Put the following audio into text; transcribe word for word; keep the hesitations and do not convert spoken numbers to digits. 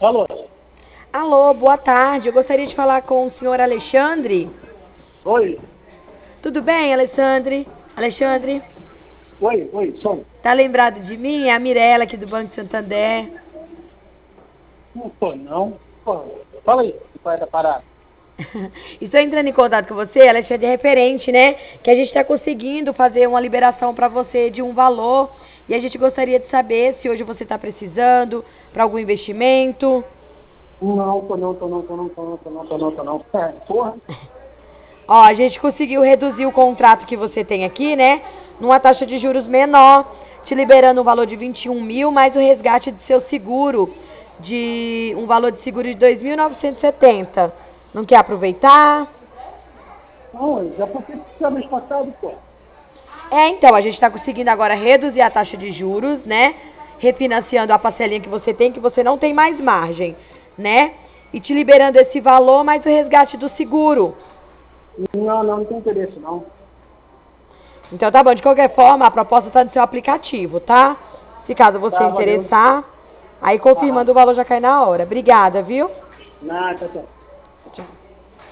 Alô? Alô, boa tarde. Eu gostaria de falar com o senhor Alexandre. Oi? Tudo bem, Alexandre? Alexandre? Oi, oi, som. Tá lembrado de mim? É a Mirella aqui do Banco Santander. Não tô, não. Pô, fala aí, qual é da parada? Estou entrando em contato com você, Alexandre, referente, né? Que a gente está conseguindo fazer uma liberação para você de um valor. E a gente gostaria de saber se hoje você está precisando para algum investimento. Não, tô não, tô não, tô não, tô não, tô não, tô não, tô não. É, porra. Ó, a gente conseguiu reduzir o contrato que você tem aqui, né? Numa taxa de juros menor, te liberando um valor de vinte e um mil, mais o resgate do seu seguro, de um valor de seguro de dois mil novecentos e setenta. Não quer aproveitar? Não, já passei por mês passado, pô. É, então, a gente está conseguindo agora reduzir a taxa de juros, né? Refinanciando a parcelinha que você tem, que você não tem mais margem, né? E te liberando esse valor, mais o resgate do seguro. Não, não, não tem interesse, não. Então tá bom, de qualquer forma, a proposta tá no seu aplicativo, tá? Se caso você Tá, valeu. interessar, aí Aham. confirmando o valor já cai na hora. Obrigada, viu? Nada, tchau. Tchau.